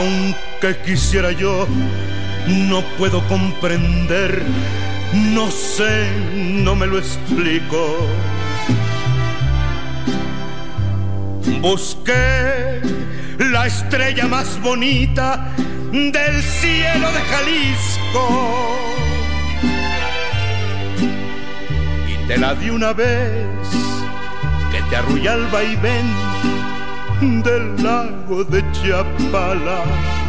Aunque quisiera yo, no puedo comprender, no sé, no me lo explico. Busqué la estrella más bonita del cielo de Jalisco y te la di una vez que te arrulla el vaivén del lago de Chapala.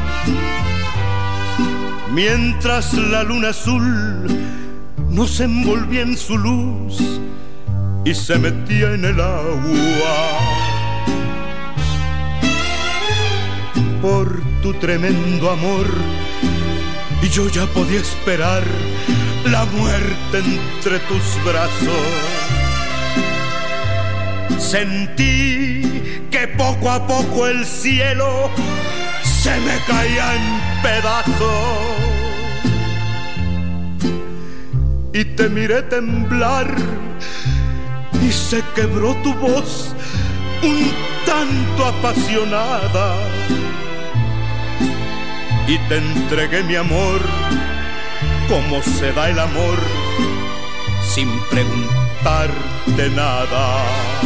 Mientras la luna azul nos envolvía en su luz y se metía en el agua. Por tu tremendo amor y yo ya podía esperar la muerte entre tus brazos. Sentí que poco a poco el cielo se me caía en pedazos y te miré temblar y se quebró tu voz un tanto apasionada y te entregué mi amor como se da el amor sin preguntarte nada.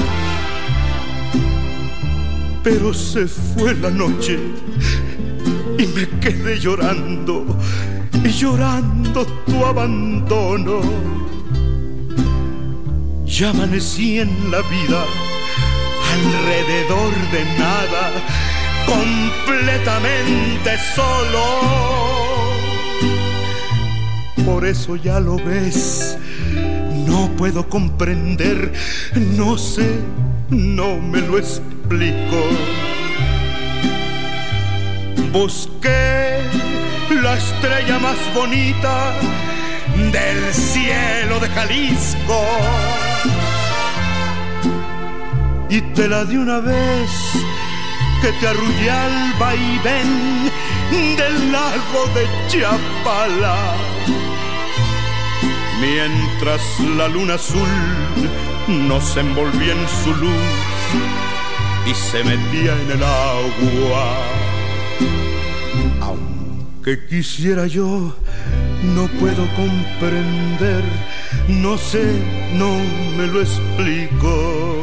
Pero se fue la noche y me quedé llorando y llorando tu abandono. Ya amanecí en la vida alrededor de nada, completamente solo. Por eso ya lo ves, no puedo comprender, no sé, no me lo explico. Busqué la estrella más bonita del cielo de Jalisco y te la di una vez que te arrullé al vaivén del lago de Chapala. Mientras la luna azul nos envolvía en su luz y se metía en el agua. Aunque quisiera yo, no puedo comprender, no sé, no me lo explico.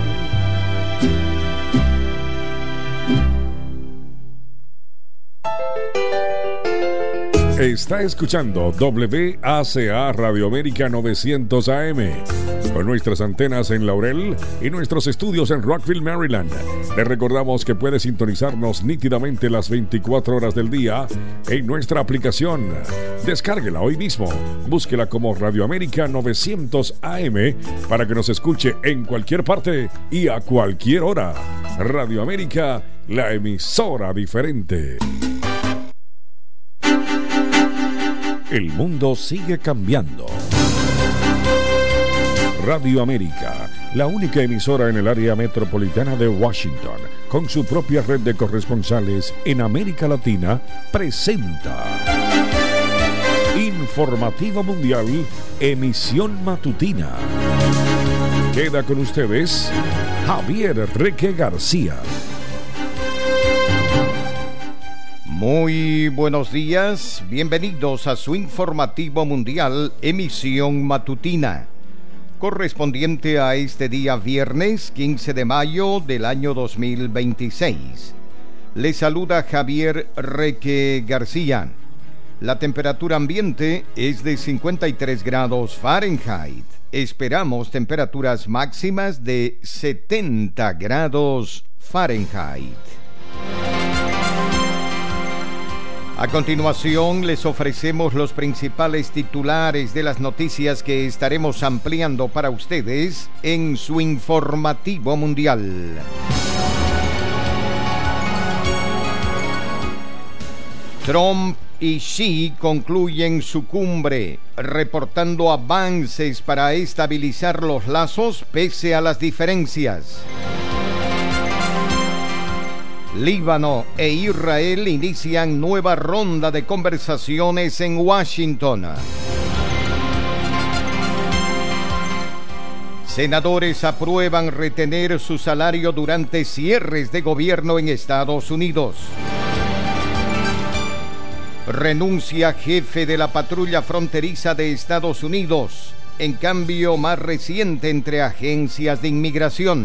Está escuchando WACA Radio América 900 AM con nuestras antenas en Laurel y nuestros estudios en Rockville, Maryland. Le recordamos que puede sintonizarnos nítidamente las 24 horas del día en nuestra aplicación. Descárguela hoy mismo. Búsquela como Radio América 900 AM para que nos escuche en cualquier parte y a cualquier hora. Radio América, la emisora diferente. El mundo sigue cambiando. Radio América, la única emisora en el área metropolitana de Washington, con su propia red de corresponsales en América Latina, presenta Informativo Mundial, emisión matutina. Queda con ustedes Javier Reque García. Muy buenos días, bienvenidos a su Informativo Mundial, emisión matutina, correspondiente a este día viernes 15 de mayo del año 2026. Les saluda Javier Reque García. La temperatura ambiente es de 53 grados Fahrenheit. Esperamos temperaturas máximas de 70 grados Fahrenheit. A continuación les ofrecemos los principales titulares de las noticias que estaremos ampliando para ustedes en su Informativo Mundial. Trump y Xi concluyen su cumbre, reportando avances para estabilizar los lazos pese a las diferencias. Líbano e Israel inician nueva ronda de conversaciones en Washington. Senadores aprueban retener su salario durante cierres de gobierno en Estados Unidos. Renuncia jefe de la patrulla fronteriza de Estados Unidos, en cambio más reciente entre agencias de inmigración.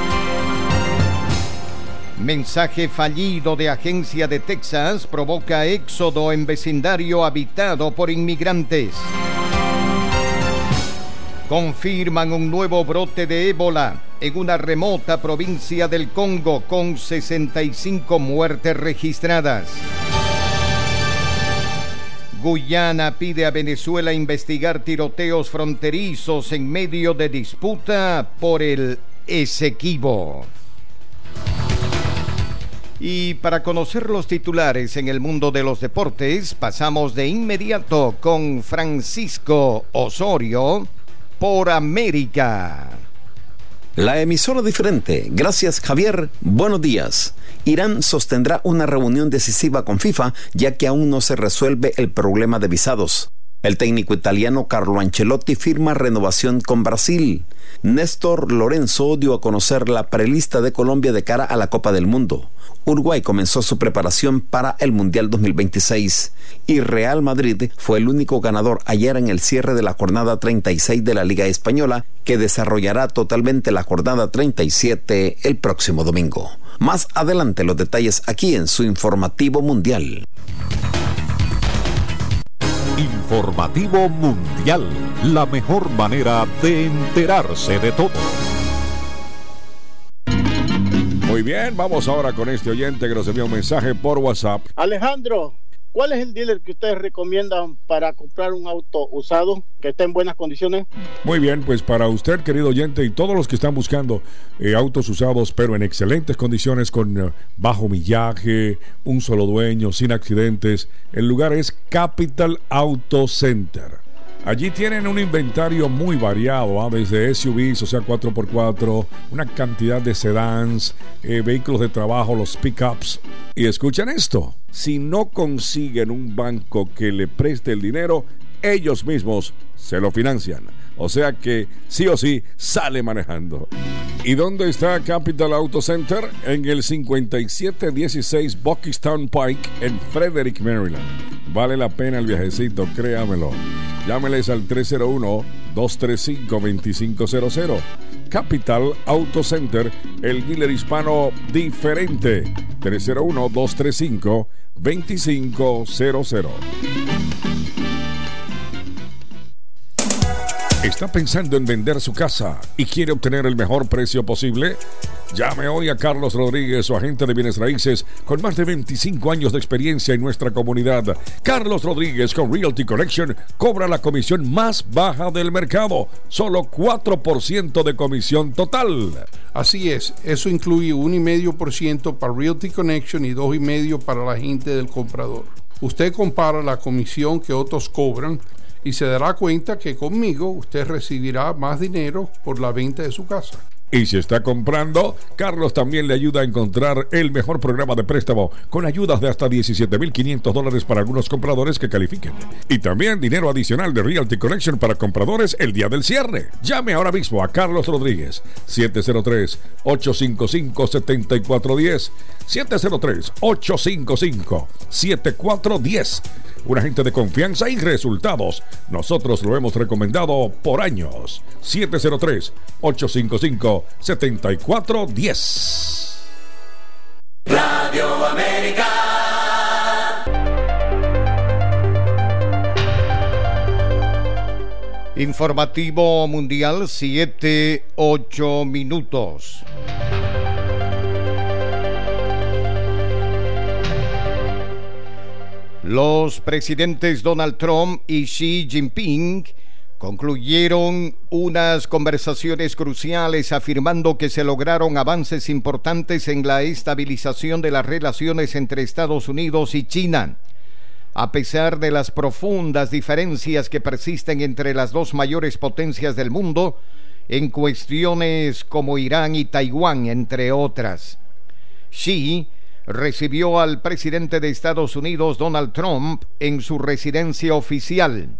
Mensaje fallido de agencia de Texas provoca éxodo en vecindario habitado por inmigrantes. Confirman un nuevo brote de ébola en una remota provincia del Congo con 65 muertes registradas. Guyana pide a Venezuela investigar tiroteos fronterizos en medio de disputa por el Esequibo. Y para conocer los titulares en el mundo de los deportes, pasamos de inmediato con Francisco Osorio por América. La emisora diferente. Gracias, Javier. Buenos días. Irán sostendrá una reunión decisiva con FIFA, ya que aún no se resuelve el problema de visados. El técnico italiano Carlo Ancelotti firma renovación con Brasil. Néstor Lorenzo dio a conocer la prelista de Colombia de cara a la Copa del Mundo. Uruguay comenzó su preparación para el Mundial 2026 y Real Madrid fue el único ganador ayer en el cierre de la jornada 36 de la Liga Española, que desarrollará totalmente la jornada 37 el próximo domingo. Más adelante los detalles aquí en su Informativo Mundial. Informativo Mundial, la mejor manera de enterarse de todo. Muy bien, vamos ahora con este oyente que nos envió un mensaje por WhatsApp. Alejandro, ¿cuál es el dealer que ustedes recomiendan para comprar un auto usado que esté en buenas condiciones? Muy bien, pues para usted, querido oyente, y todos los que están buscando autos usados, pero en excelentes condiciones, con bajo millaje, un solo dueño, sin accidentes, el lugar es Capital Auto Center. Allí tienen un inventario muy variado, desde SUVs, o sea 4x4, una cantidad de sedans, vehículos de trabajo, los pickups. Y escuchen esto, si no consiguen un banco que le preste el dinero, ellos mismos se lo financian. O sea que sí o sí sale manejando. ¿Y dónde está Capital Auto Center? En el 5716 Buckstown Pike en Frederick, Maryland. Vale la pena el viajecito, créamelo. Llámeles al 301-235-2500. Capital Auto Center, el dealer hispano diferente. 301-235-2500. ¿Está pensando en vender su casa y quiere obtener el mejor precio posible? Llame hoy a Carlos Rodríguez, su agente de bienes raíces, con más de 25 años de experiencia en nuestra comunidad. Carlos Rodríguez con Realty Connection cobra la comisión más baja del mercado, solo 4% de comisión total. Así es, eso incluye 1,5% para Realty Connection y 2,5% para la gente del comprador. Usted compara la comisión que otros cobran y se dará cuenta que conmigo usted recibirá más dinero por la venta de su casa. Y si está comprando, Carlos también le ayuda a encontrar el mejor programa de préstamo, con ayudas de hasta $17,500 para algunos compradores que califiquen. Y también dinero adicional de Realty Connection para compradores el día del cierre. Llame ahora mismo a Carlos Rodríguez, 703-855-7410, 703-855-7410. Un agente de confianza y resultados. Nosotros lo hemos recomendado por años. 703-855-7410. Radio América. Informativo Mundial, 7:08 minutos. Los presidentes Donald Trump y Xi Jinping concluyeron unas conversaciones cruciales, afirmando que se lograron avances importantes en la estabilización de las relaciones entre Estados Unidos y China. A pesar de las profundas diferencias que persisten entre las dos mayores potencias del mundo, en cuestiones como Irán y Taiwán, entre otras. Xi recibió al presidente de Estados Unidos, Donald Trump, en su residencia oficial,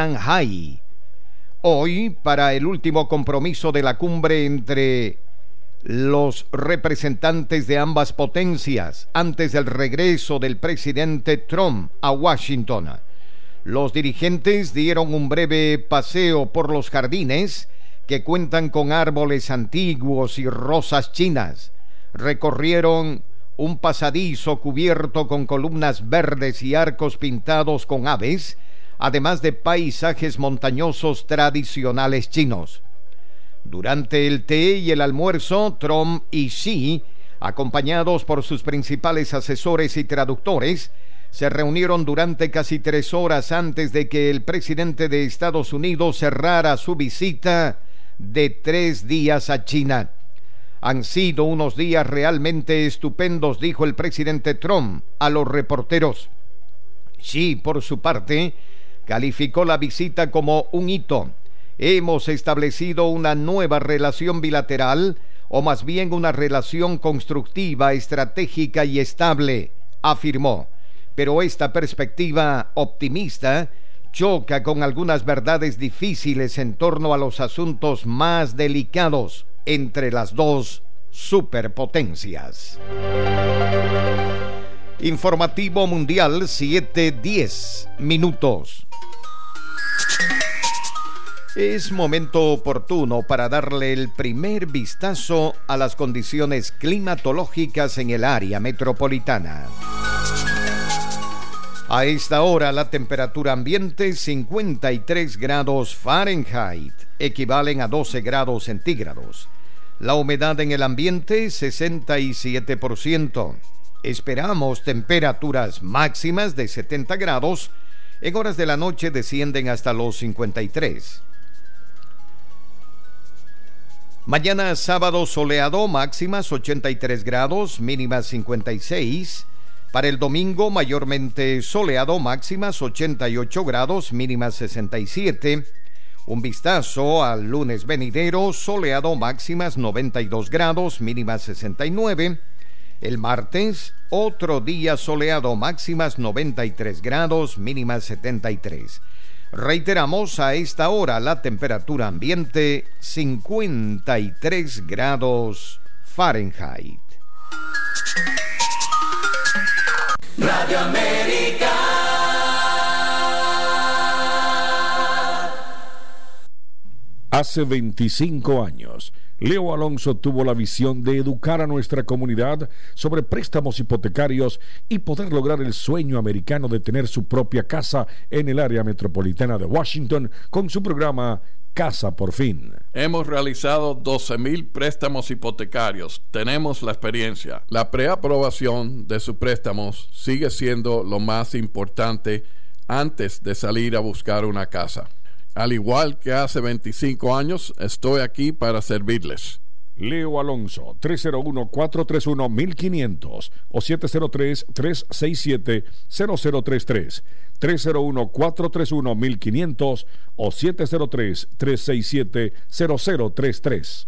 Songnan-hai, hoy para el último compromiso de la cumbre entre los representantes de ambas potencias antes del regreso del presidente Trump a Washington. Los dirigentes dieron un breve paseo por los jardines que cuentan con árboles antiguos y rosas chinas. Recorrieron un pasadizo cubierto con columnas verdes y arcos pintados con aves, además de paisajes montañosos tradicionales chinos. Durante el té y el almuerzo, Trump y Xi, acompañados por sus principales asesores y traductores, se reunieron durante casi 3 horas antes de que el presidente de Estados Unidos cerrara su visita de 3 días a China. Han sido unos días realmente estupendos, dijo el presidente Trump a los reporteros. Xi, por su parte, calificó la visita como un hito. Hemos establecido una nueva relación bilateral, o más bien una relación constructiva, estratégica y estable, afirmó. Pero esta perspectiva optimista choca con algunas verdades difíciles en torno a los asuntos más delicados entre las dos superpotencias. Informativo Mundial, 7:10 minutos. Es momento oportuno para darle el primer vistazo a las condiciones climatológicas en el área metropolitana. A esta hora la temperatura ambiente 53 grados Fahrenheit, equivalen a 12 grados centígrados. La humedad en el ambiente 67%. Esperamos temperaturas máximas de 70 grados, en horas de la noche descienden hasta los 53. Mañana sábado soleado, máximas 83 grados, mínimas 56. Para el domingo mayormente soleado, máximas 88 grados, mínimas 67. Un vistazo al lunes venidero, soleado, máximas 92 grados, mínimas 69. El martes, otro día soleado, máximas 93 grados, mínimas 73. Reiteramos, a esta hora la temperatura ambiente 53 grados Fahrenheit. Radio América. Hace 25 años, Leo Alonso tuvo la visión de educar a nuestra comunidad sobre préstamos hipotecarios y poder lograr el sueño americano de tener su propia casa en el área metropolitana de Washington con su programa Casa por Fin. Hemos realizado 12,000 préstamos hipotecarios. Tenemos la experiencia. La preaprobación de sus préstamos sigue siendo lo más importante antes de salir a buscar una casa. Al igual que hace 25 años, estoy aquí para servirles. Leo Alonso, 301-431-1500 o 703-367-0033. 301-431-1500 o 703-367-0033.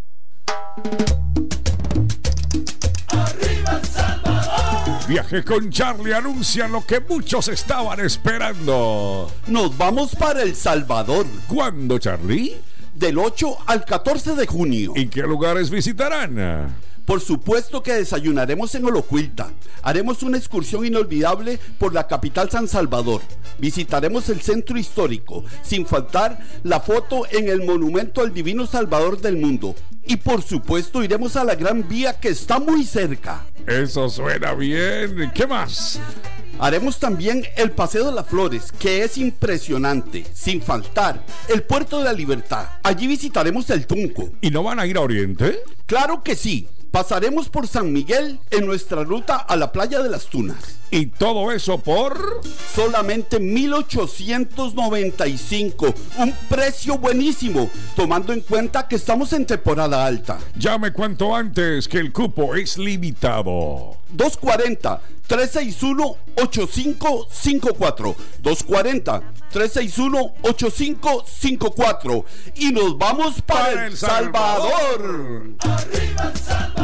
¡Arriba El Salvador! Viaje con Charlie anuncia lo que muchos estaban esperando. Nos vamos para El Salvador. ¿Cuándo, Charlie? Del 8 al 14 de junio. ¿Y qué lugares visitarán? Por supuesto que desayunaremos en Olocuilta. Haremos una excursión inolvidable por la capital San Salvador. Visitaremos el centro histórico, sin faltar la foto en el monumento al Divino Salvador del mundo. Y por supuesto iremos a la Gran Vía, que está muy cerca. Eso suena bien. ¿Qué más? Haremos también el Paseo de las Flores, que es impresionante, sin faltar el Puerto de la Libertad. Allí visitaremos el Tunco. ¿Y no van a ir a Oriente? Claro que sí. Pasaremos por San Miguel en nuestra ruta a la playa de las Tunas. ¿Y todo eso por? Solamente 1,895. Un precio buenísimo, tomando en cuenta que estamos en temporada alta. Llame cuanto antes, que el cupo es limitado. 240-361-8554. 240-361-8554. Y nos vamos para El Salvador. ¡Arriba El Salvador!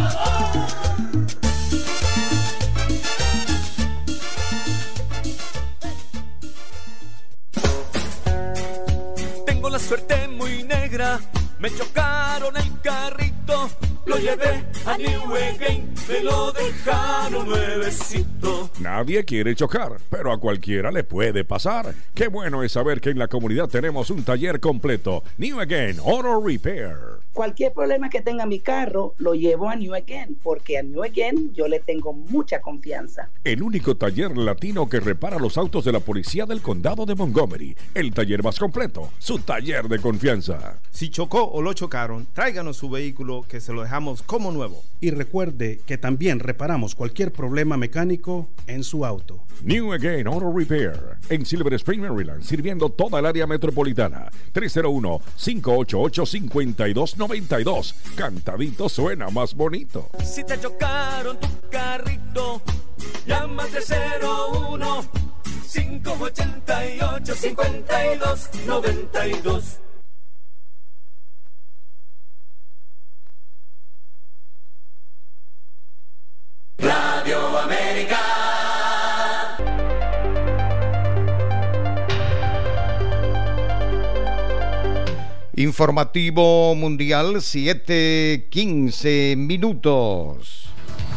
Tengo la suerte muy negra, me chocaron el carrito lo llevé a New Again, me lo dejaron nuevecito. Nadie quiere chocar, pero a cualquiera le puede pasar. Qué bueno es saber que en la comunidad tenemos un taller completo. New Again Auto Repair. Cualquier problema que tenga mi carro, lo llevo a New Again, porque a New Again yo le tengo mucha confianza. El único taller latino que repara los autos de la policía del condado de Montgomery. El taller más completo, su taller de confianza. Si chocó o lo chocaron, tráiganos su vehículo que se lo dejamos como nuevo. Y recuerde que también reparamos cualquier problema mecánico en su auto. New Again Auto Repair, en Silver Spring, Maryland, sirviendo toda el área metropolitana. 301-588-5292. Cantadito suena más bonito. Si te chocaron tu carrito, llama al 301-588-5292. Radio América. Informativo Mundial, 7:15 minutos.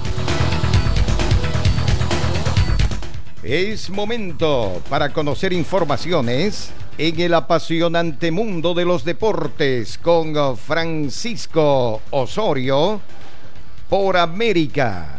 Es momento para conocer informaciones en el apasionante mundo de los deportes con Francisco Osorio por América.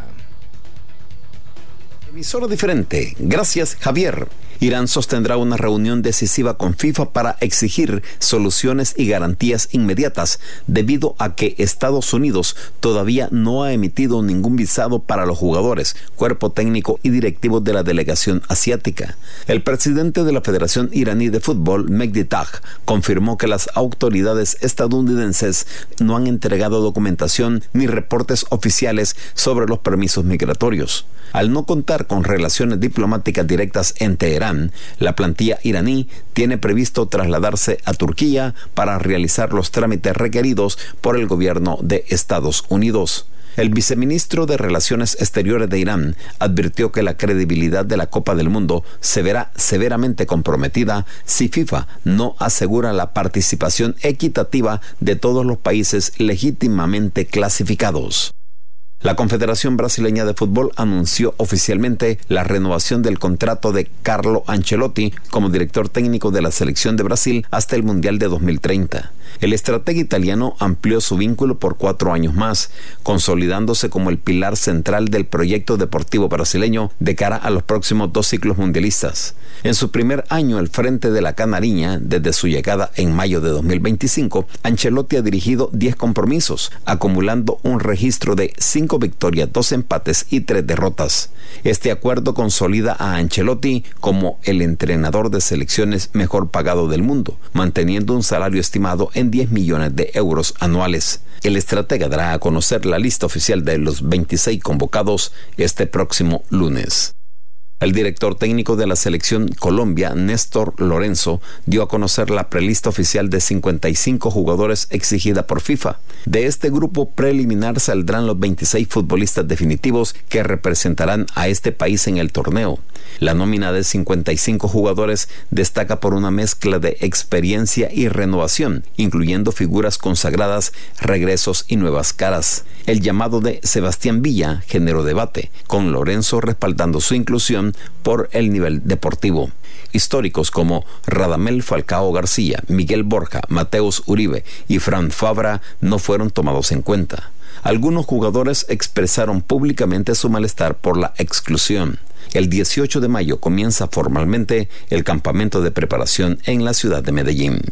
Emisora diferente. Gracias, Javier. Irán sostendrá una reunión decisiva con FIFA para exigir soluciones y garantías inmediatas debido a que Estados Unidos todavía no ha emitido ningún visado para los jugadores, cuerpo técnico y directivos de la delegación asiática. El presidente de la Federación Iraní de Fútbol, Mehdi Taj, confirmó que las autoridades estadounidenses no han entregado documentación ni reportes oficiales sobre los permisos migratorios. Al no contar con relaciones diplomáticas directas en Teherán, la plantilla iraní tiene previsto trasladarse a Turquía para realizar los trámites requeridos por el gobierno de Estados Unidos. El viceministro de Relaciones Exteriores de Irán advirtió que la credibilidad de la Copa del Mundo se verá severamente comprometida si FIFA no asegura la participación equitativa de todos los países legítimamente clasificados. La Confederación Brasileña de Fútbol anunció oficialmente la renovación del contrato de Carlo Ancelotti como director técnico de la selección de Brasil hasta el Mundial de 2030. El estratega italiano amplió su vínculo por 4 años más, consolidándose como el pilar central del proyecto deportivo brasileño de cara a los próximos 2 ciclos mundialistas. En su primer año al frente de la Canariña, desde su llegada en mayo de 2025, Ancelotti ha dirigido 10 compromisos, acumulando un registro de 5 victorias, 2 empates y 3 derrotas. Este acuerdo consolida a Ancelotti como el entrenador de selecciones mejor pagado del mundo, manteniendo un salario estimado en 10 millones de euros anuales. El estratega dará a conocer la lista oficial de los 26 convocados este próximo lunes. El director técnico de la selección Colombia, Néstor Lorenzo, dio a conocer la prelista oficial de 55 jugadores exigida por FIFA. De este grupo preliminar saldrán los 26 futbolistas definitivos que representarán a este país en el torneo. La nómina de 55 jugadores destaca por una mezcla de experiencia y renovación, incluyendo figuras consagradas, regresos y nuevas caras. El llamado de Sebastián Villa generó debate, con Lorenzo respaldando su inclusión por el nivel deportivo. Históricos como Radamel Falcao García, Miguel Borja, Mateus Uribe y Fran Fabra no fueron tomados en cuenta. Algunos jugadores expresaron públicamente su malestar por la exclusión. El 18 de mayo comienza formalmente el campamento de preparación en la ciudad de Medellín.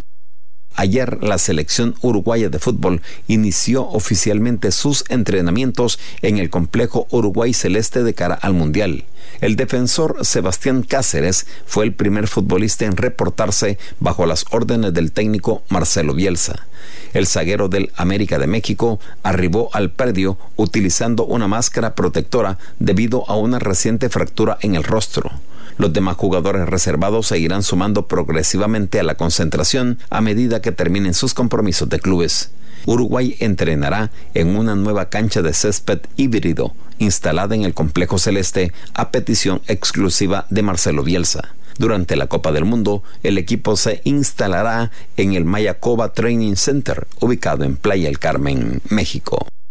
Ayer la selección uruguaya de fútbol inició oficialmente sus entrenamientos en el complejo Uruguay Celeste de cara al Mundial. El defensor Sebastián Cáceres fue el primer futbolista en reportarse bajo las órdenes del técnico Marcelo Bielsa. El zaguero del América de México arribó al predio utilizando una máscara protectora debido a una reciente fractura en el rostro. Los demás jugadores reservados se irán sumando progresivamente a la concentración a medida que terminen sus compromisos de clubes. Uruguay entrenará en una nueva cancha de césped híbrido instalada en el complejo celeste a petición exclusiva de Marcelo Bielsa. Durante la Copa del Mundo, el equipo se instalará en el Mayacoba Training Center, ubicado en Playa del Carmen, México.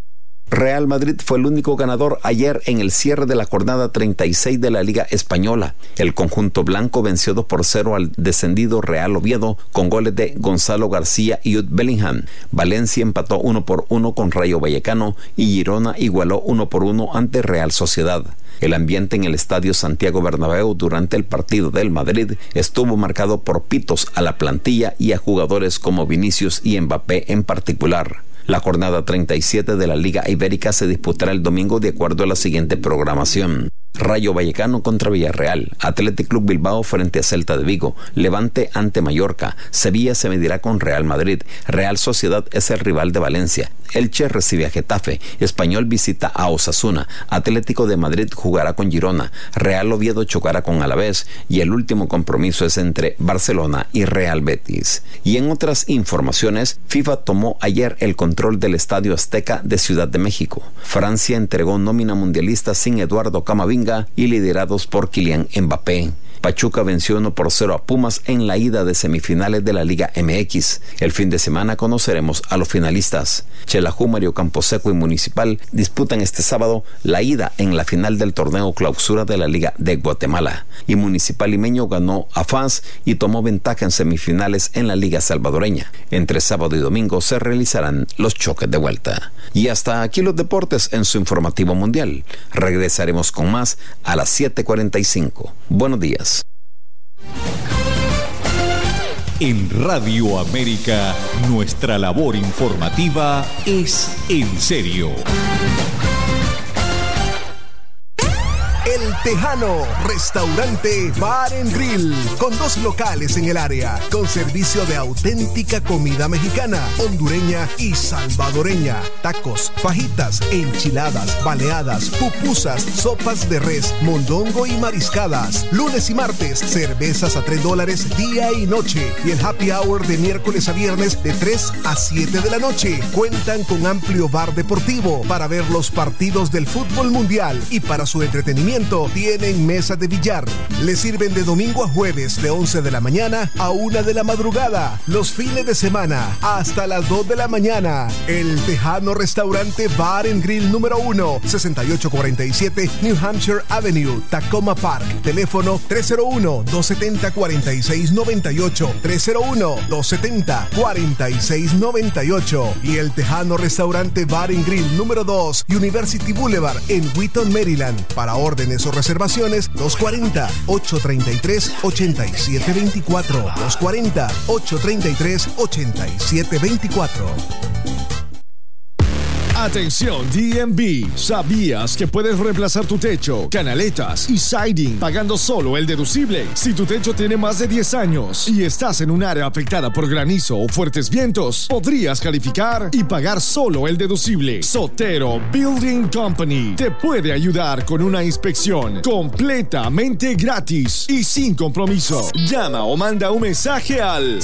Real Madrid fue el único ganador ayer en el cierre de la jornada 36 de la Liga Española. El conjunto blanco venció 2-0 al descendido Real Oviedo con goles de Gonzalo García y Jude Bellingham. Valencia empató 1-1 con Rayo Vallecano y Girona igualó 1-1 ante Real Sociedad. El ambiente en el Estadio Santiago Bernabéu durante el partido del Madrid estuvo marcado por pitos a la plantilla y a jugadores como Vinicius y Mbappé en particular. La jornada 37 de la Liga Ibérica se disputará el domingo de acuerdo a la siguiente programación. Rayo Vallecano contra Villarreal, Athletic Club Bilbao frente a Celta de Vigo, Levante ante Mallorca, Sevilla se medirá con Real Madrid, Real Sociedad es el rival de Valencia, Elche recibe a Getafe, Español visita a Osasuna, Atlético de Madrid jugará con Girona, Real Oviedo chocará con Alavés y el último compromiso es entre Barcelona y Real Betis. Y en otras informaciones, FIFA tomó ayer el control del Estadio Azteca de Ciudad de México. Francia entregó nómina mundialista sin Eduardo Camavinga y liderados por Kylian Mbappé. Pachuca venció 1-0 a Pumas en la ida de semifinales de la Liga MX. El fin de semana conoceremos a los finalistas. Xelajú, Mario Camposeco y Municipal disputan este sábado la ida en la final del torneo clausura de la Liga de Guatemala. Y Municipal Limeño ganó a FAS y tomó ventaja en semifinales en la Liga Salvadoreña. Entre sábado y domingo se realizarán los choques de vuelta. Y hasta aquí los deportes en su informativo mundial. Regresaremos con más a las 7:45. Buenos días. En Radio América, nuestra labor informativa es en serio. El Tejano, restaurante, bar and grill, con 2 locales en el área, con servicio de auténtica comida mexicana, hondureña y salvadoreña, tacos, fajitas, enchiladas, baleadas, pupusas, sopas de res, mondongo y mariscadas. Lunes y martes, cervezas a $3 día y noche, y el happy hour de miércoles a viernes de 3 a 7 de la noche. Cuentan con amplio bar deportivo para ver los partidos del fútbol mundial y para su entretenimiento tienen mesa de billar. Le sirven de domingo a jueves de 11 de la mañana a 1 de la madrugada. Los fines de semana hasta las 2 de la mañana. El Tejano Restaurante Bar and Grill número 1, 6847 New Hampshire Avenue, Tacoma Park. Teléfono 301-270-4698. 301-270-4698. Y el Tejano Restaurante Bar and Grill número 2, University Boulevard en Wheaton, Maryland. Para órdenes o reservaciones, 240-833-8724. 240-833-8724. Atención DMV, ¿sabías que puedes reemplazar tu techo, canaletas y siding pagando solo el deducible? Si tu techo tiene más de 10 años y estás en un área afectada por granizo o fuertes vientos, podrías calificar y pagar solo el deducible. Sotero Building Company te puede ayudar con una inspección completamente gratis y sin compromiso. Llama o manda un mensaje al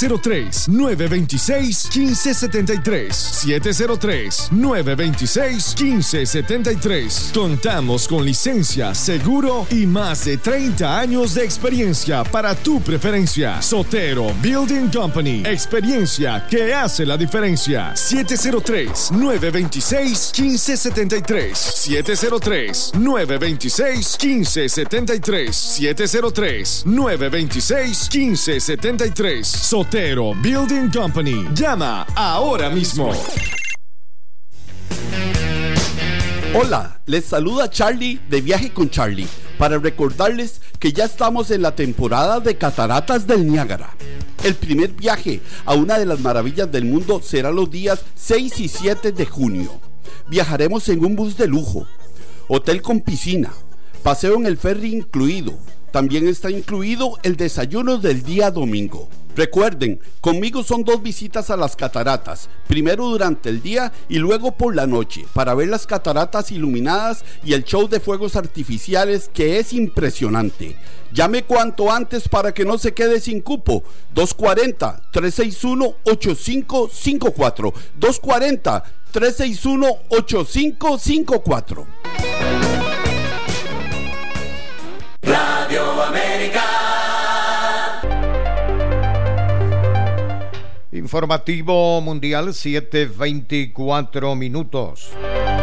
703-926-1573. 703-926-1573. Contamos con licencia, seguro y más de 30 años de experiencia para tu preferencia. Sotero Building Company. Experiencia que hace la diferencia. 703-926-1573. 703-926-1573. 703-926-1573. Sotero Building Company. Llama ahora mismo. Hola, les saluda Charlie de Viaje con Charlie para recordarles que ya estamos en la temporada de Cataratas del Niágara. El primer viaje a una de las maravillas del mundo será los días 6 y 7 de junio. Viajaremos en un bus de lujo, hotel con piscina, paseo en el ferry incluido. También está incluido el desayuno del día domingo. Recuerden, conmigo son 2 visitas a las cataratas, primero durante el día y luego por la noche, para ver las cataratas iluminadas y el show de fuegos artificiales que es impresionante. Llame cuanto antes para que no se quede sin cupo. 240-361-8554. 240-361-8554. Radio América. Informativo mundial, 7:24 minutos.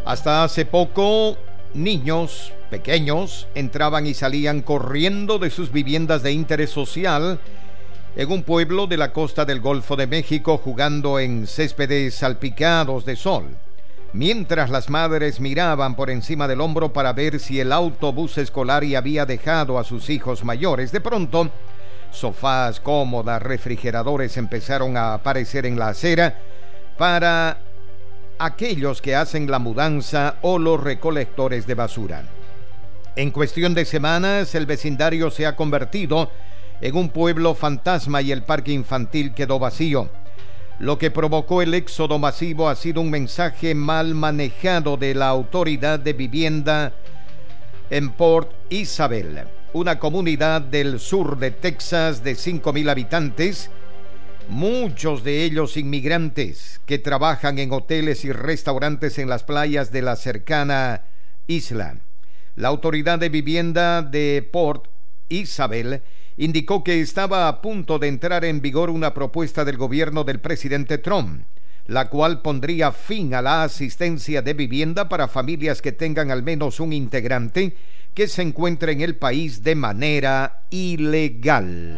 Hasta hace poco, niños pequeños entraban y salían corriendo de sus viviendas de interés social en un pueblo de la costa del Golfo de México, jugando en céspedes salpicados de sol, mientras las madres miraban por encima del hombro para ver si el autobús escolar había dejado a sus hijos mayores. De pronto, sofás, cómodas, refrigeradores empezaron a aparecer en la acera para aquellos que hacen la mudanza o los recolectores de basura. En cuestión de semanas, el vecindario se ha convertido en un pueblo fantasma y el parque infantil quedó vacío. Lo que provocó el éxodo masivo ha sido un mensaje mal manejado de la autoridad de vivienda en Port Isabel, una comunidad del sur de Texas de 5,000 habitantes, muchos de ellos inmigrantes que trabajan en hoteles y restaurantes en las playas de la cercana isla. La autoridad de vivienda de Port Isabel indicó que estaba a punto de entrar en vigor una propuesta del gobierno del presidente Trump, la cual pondría fin a la asistencia de vivienda para familias que tengan al menos un integrante que se encuentre en el país de manera ilegal.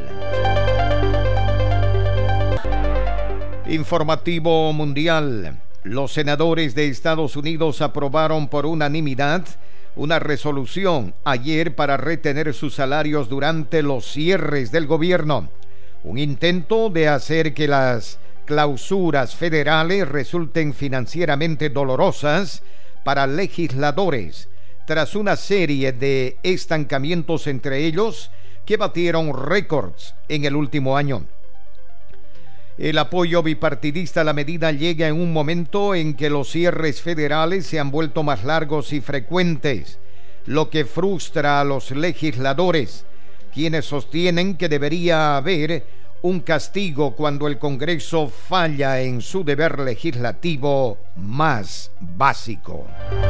Informativo mundial. Los senadores de Estados Unidos aprobaron por unanimidad una resolución ayer para retener sus salarios durante los cierres del gobierno. Un intento de hacer que las clausuras federales resulten financieramente dolorosas para legisladores, tras una serie de estancamientos entre ellos que batieron récords en el último año. El apoyo bipartidista a la medida llega en un momento en que los cierres federales se han vuelto más largos y frecuentes, lo que frustra a los legisladores, quienes sostienen que debería haber un castigo cuando el Congreso falla en su deber legislativo más básico.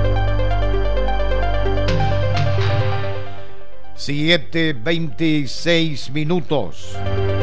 7:26.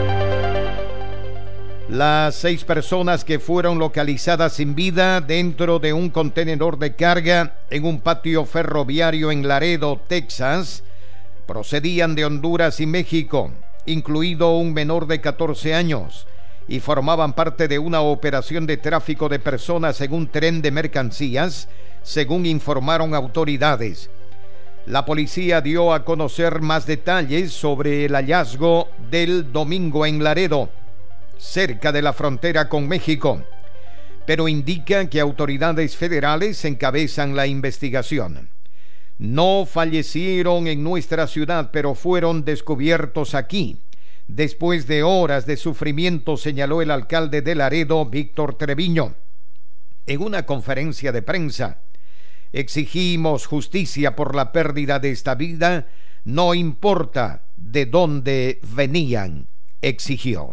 Las 6 personas que fueron localizadas sin vida dentro de un contenedor de carga en un patio ferroviario en Laredo, Texas, procedían de Honduras y México, incluido un menor de 14 años, y formaban parte de una operación de tráfico de personas en un tren de mercancías, según informaron autoridades. La policía dio a conocer más detalles sobre el hallazgo del domingo en Laredo, cerca de la frontera con México, pero indica que autoridades federales encabezan la investigación. No fallecieron en nuestra ciudad, pero fueron descubiertos aquí, después de horas de sufrimiento, señaló el alcalde de Laredo, Víctor Treviño. En una conferencia de prensa, exigimos justicia por la pérdida de esta vida, no importa de dónde venían, exigió.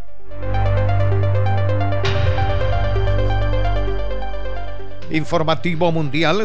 Informativo mundial,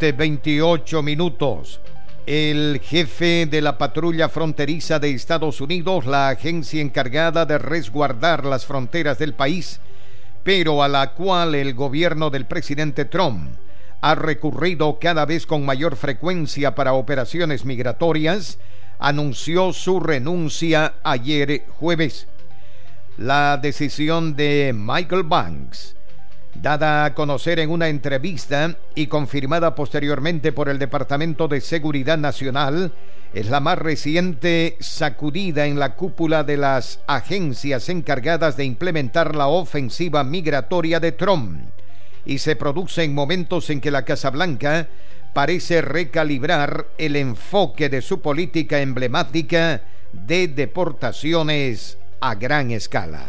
7:28. El jefe de la patrulla fronteriza de Estados Unidos, la agencia encargada de resguardar las fronteras del país, pero a la cual el gobierno del presidente Trump ha recurrido cada vez con mayor frecuencia para operaciones migratorias, anunció su renuncia ayer jueves. La decisión de Michael Banks, dada a conocer en una entrevista y confirmada posteriormente por el Departamento de Seguridad Nacional, es la más reciente sacudida en la cúpula de las agencias encargadas de implementar la ofensiva migratoria de Trump, y se produce en momentos en que la Casa Blanca parece recalibrar el enfoque de su política emblemática de deportaciones a gran escala.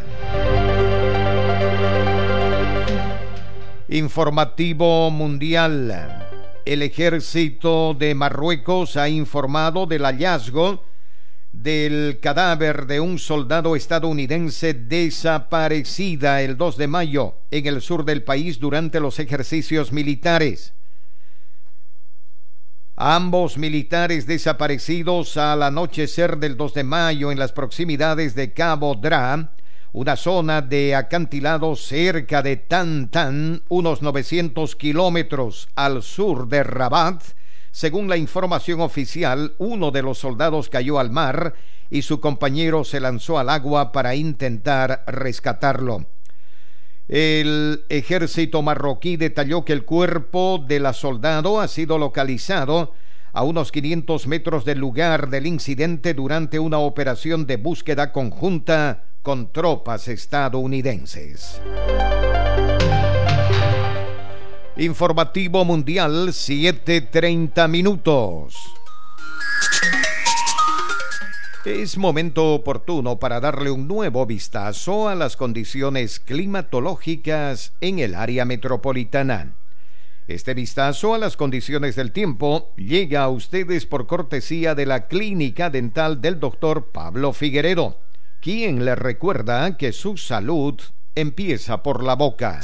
Informativo mundial. El ejército de Marruecos ha informado del hallazgo del cadáver de un soldado estadounidense desaparecida el 2 de mayo en el sur del país durante los ejercicios militares. Ambos militares desaparecidos al anochecer del 2 de mayo en las proximidades de Cabo Dra, una zona de acantilado cerca de Tan Tan, unos 900 kilómetros al sur de Rabat. Según la información oficial, uno de los soldados cayó al mar y su compañero se lanzó al agua para intentar rescatarlo. El ejército marroquí detalló que el cuerpo del soldado ha sido localizado a unos 500 metros del lugar del incidente durante una operación de búsqueda conjunta con tropas estadounidenses. Informativo Mundial, 7:30 minutos. Es momento oportuno para darle un nuevo vistazo a las condiciones climatológicas en el área metropolitana. Este vistazo a las condiciones del tiempo llega a ustedes por cortesía de la Clínica Dental del Dr. Pablo Figueredo, quien le recuerda que su salud empieza por la boca.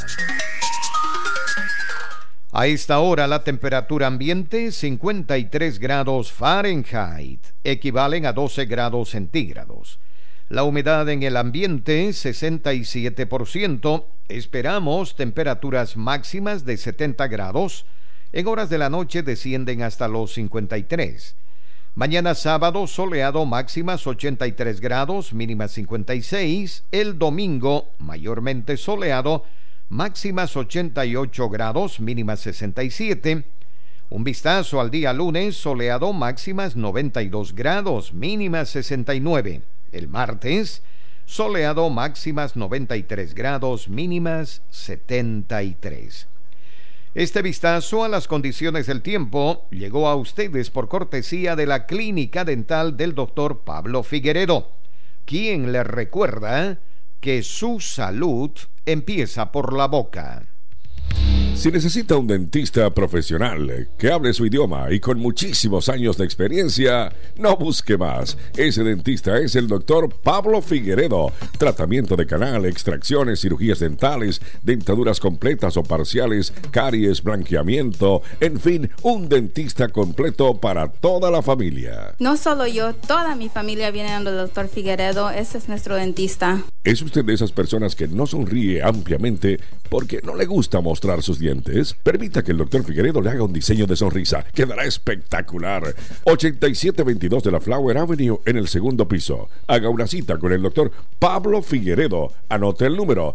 A esta hora la temperatura ambiente 53 grados Fahrenheit, equivalen a 12 grados centígrados. La humedad en el ambiente 67%, esperamos temperaturas máximas de 70 grados, en horas de la noche descienden hasta los 53. Mañana sábado soleado, máximas 83 grados, mínimas 56. El domingo mayormente soleado, máximas 88 grados, mínimas 67. Un vistazo al día lunes, soleado, máximas 92 grados, mínimas 69. El martes, soleado, máximas 93 grados, mínimas 73. Este vistazo a las condiciones del tiempo llegó a ustedes por cortesía de la Clínica Dental del Dr. Pablo Figueredo, quien le recuerda que su salud empieza por la boca. Si necesita un dentista profesional que hable su idioma y con muchísimos años de experiencia, no busque más. Ese dentista es el doctor Pablo Figueredo. Tratamiento de canal, extracciones, cirugías dentales, dentaduras completas o parciales, caries, blanqueamiento, en fin, un dentista completo para toda la familia. No solo yo, toda mi familia viene al doctor Figueredo. Ese es nuestro dentista. ¿Es usted de esas personas que no sonríe ampliamente porque no le gusta mostrar sus dientes? Permita que el doctor Figueredo le haga un diseño de sonrisa. Quedará espectacular. 8722 de la Flower Avenue en el segundo piso. Haga una cita con el doctor Pablo Figueredo. Anote el número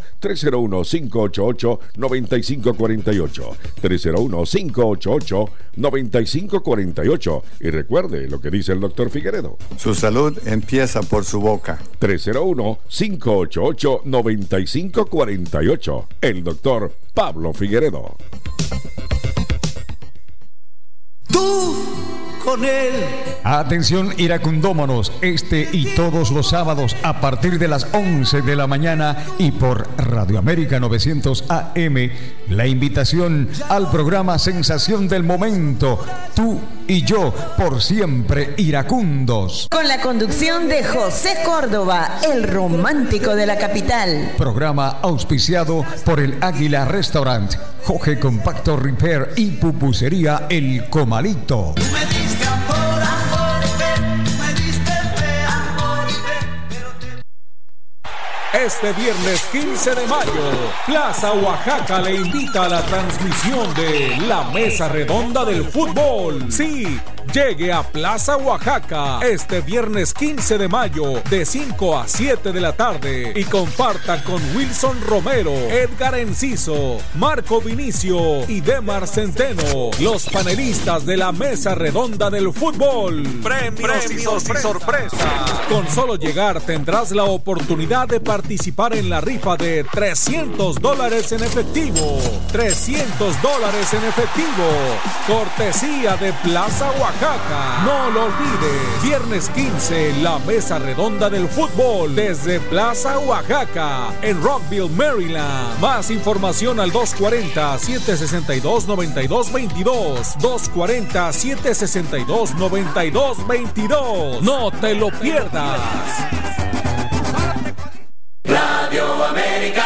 301-588-9548. 301-588-9548. Y recuerde lo que dice el doctor Figueredo. Su salud empieza por su boca. 301-588-9548. El doctor Pablo Figueredo. Tú con él. Atención iracundómanos, este y todos los sábados a partir de las 11 de la mañana y por Radio América 900 AM, la invitación al programa Sensación del Momento, Tú y Yo, por siempre iracundos. Con la conducción de José Córdoba, el romántico de la capital. Programa auspiciado por el Águila Restaurant, Jorge Compacto Repair y Pupusería El Comalito. Este viernes 15 de mayo, Plaza Oaxaca le invita a la transmisión de la Mesa Redonda del Fútbol. Sí, llegue a Plaza Oaxaca este viernes 15 de mayo de 5 a 7 de la tarde y comparta con Wilson Romero, Edgar Enciso, Marco Vinicio y Demar Centeno, los panelistas de la Mesa Redonda del Fútbol. Premios y sorpresas. Con solo llegar tendrás la oportunidad de participar en la rifa de $300 en efectivo. $300 en efectivo. Cortesía de Plaza Oaxaca. No lo olvides. Viernes 15, la Mesa Redonda del Fútbol desde Plaza Oaxaca en Rockville, Maryland. Más información al 240-762-9222. 240-762-9222. No te lo pierdas. Radio América.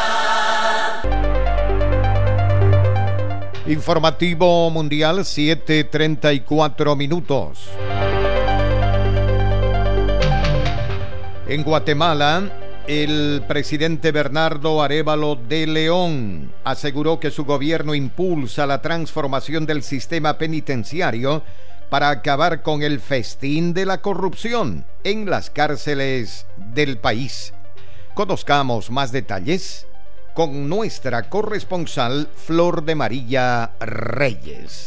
Informativo Mundial, 7:34 minutos. En Guatemala, El presidente Bernardo Arévalo de León aseguró que su gobierno impulsa la transformación del sistema penitenciario para acabar con el festín de la corrupción en las cárceles del país. Conozcamos más detalles con nuestra corresponsal Flor de María Reyes.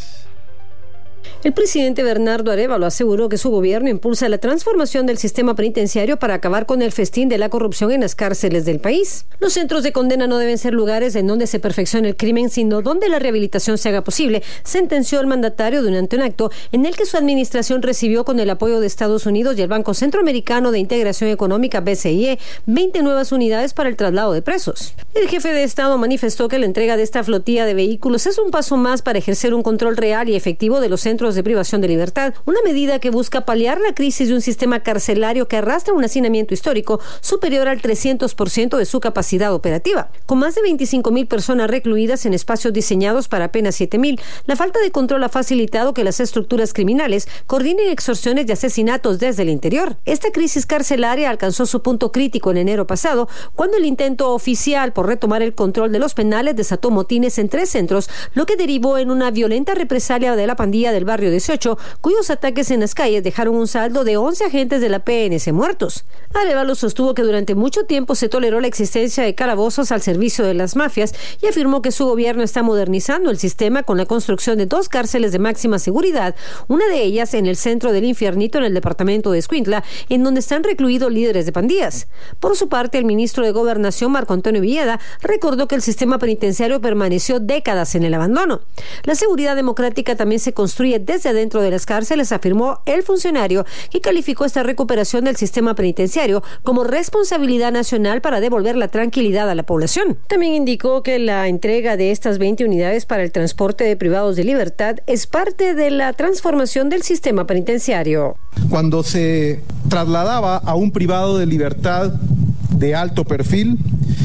El presidente Bernardo Arévalo aseguró que su gobierno impulsa la transformación del sistema penitenciario para acabar con el festín de la corrupción en las cárceles del país. Los centros de condena no deben ser lugares en donde se perfeccione el crimen, sino donde la rehabilitación se haga posible, sentenció el mandatario durante un acto en el que su administración recibió, con el apoyo de Estados Unidos y el Banco Centroamericano de Integración Económica BCIE, 20 nuevas unidades para el traslado de presos. El jefe de Estado manifestó que la entrega de esta flotilla de vehículos es un paso más para ejercer un control real y efectivo de los centros de privación de libertad, una medida que busca paliar la crisis de un sistema carcelario que arrastra un hacinamiento histórico superior al 300% de su capacidad operativa. Con más de 25,000 personas recluidas en espacios diseñados para apenas 7,000, la falta de control ha facilitado que las estructuras criminales coordinen extorsiones y asesinatos desde el interior. Esta crisis carcelaria alcanzó su punto crítico en enero pasado, cuando el intento oficial por retomar el control de los penales desató motines en 3 centros, lo que derivó en una violenta represalia de la pandilla del barrio 18, cuyos ataques en las calles dejaron un saldo de 11 agentes de la PNC muertos. Arévalo sostuvo que durante mucho tiempo se toleró la existencia de calabozos al servicio de las mafias y afirmó que su gobierno está modernizando el sistema con la construcción de 2 cárceles de máxima seguridad, una de ellas en el centro del Infiernito en el departamento de Escuintla, en donde están recluidos líderes de pandillas. Por su parte, el ministro de Gobernación, Marco Antonio Villeda, recordó que el sistema penitenciario permaneció décadas en el abandono. La seguridad democrática también se construye desde adentro de las cárceles, afirmó el funcionario, que calificó esta recuperación del sistema penitenciario como responsabilidad nacional para devolver la tranquilidad a la población. También indicó que la entrega de estas 20 unidades para el transporte de privados de libertad es parte de la transformación del sistema penitenciario. Cuando se trasladaba a un privado de libertad de alto perfil,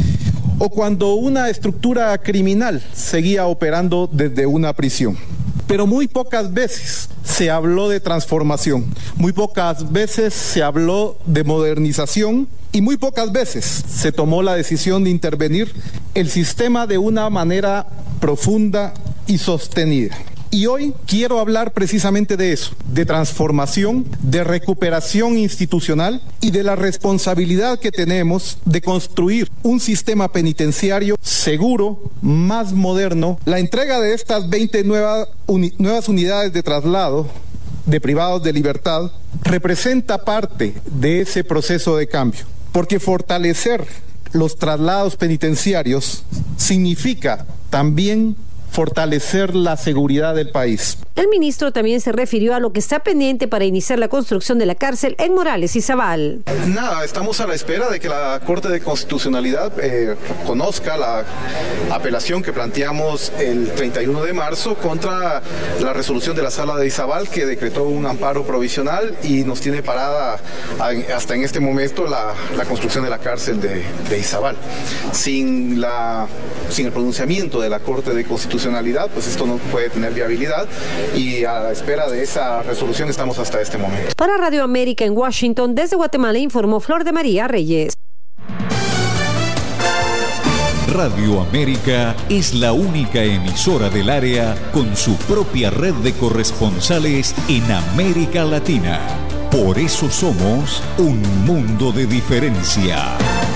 o cuando una estructura criminal seguía operando desde una prisión. Pero muy pocas veces se habló de transformación, muy pocas veces se habló de modernización y muy pocas veces se tomó la decisión de intervenir el sistema de una manera profunda y sostenida. Y hoy quiero hablar precisamente de eso, de transformación, de recuperación institucional y de la responsabilidad que tenemos de construir un sistema penitenciario seguro, más moderno. La entrega de estas 20 nuevas unidades de traslado de privados de libertad representa parte de ese proceso de cambio, porque fortalecer los traslados penitenciarios significa también fortalecer la seguridad del país. El ministro también se refirió a lo que está pendiente para iniciar la construcción de la cárcel en Morales y Zabal. Nada, estamos a la espera de que la Corte de Constitucionalidad conozca la apelación que planteamos el 31 de marzo contra la resolución de la Sala de Izabal, que decretó un amparo provisional y nos tiene parada hasta en este momento la construcción de la cárcel de Izabal. Sin el pronunciamiento de la Corte de Constitucionalidad, pues esto no puede tener viabilidad, y a la espera de esa resolución estamos hasta este momento. Para Radio América en Washington, desde Guatemala, informó Flor de María Reyes. Radio América es la única emisora del área con su propia red de corresponsales en América Latina. Por eso somos un mundo de diferencia.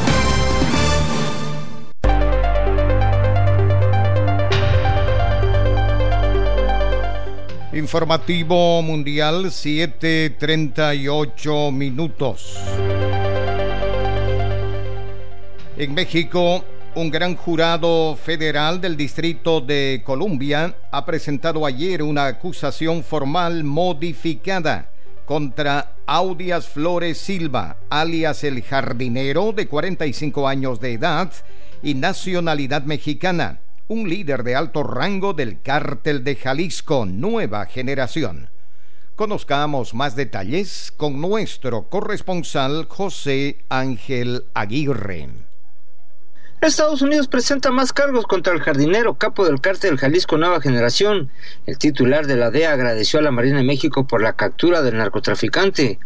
Informativo Mundial, 7:38 minutos. En México, un gran jurado federal del Distrito de Columbia ha presentado ayer una acusación formal modificada contra Audias Flores Silva, alias El Jardinero, de 45 años de edad y nacionalidad mexicana, un líder de alto rango del Cártel de Jalisco, Nueva Generación. Conozcamos más detalles con nuestro corresponsal José Ángel Aguirre. Estados Unidos presenta más cargos contra El Jardinero, capo del Cártel Jalisco Nueva Generación. El titular de la DEA agradeció a la Marina de México por la captura del narcotraficante.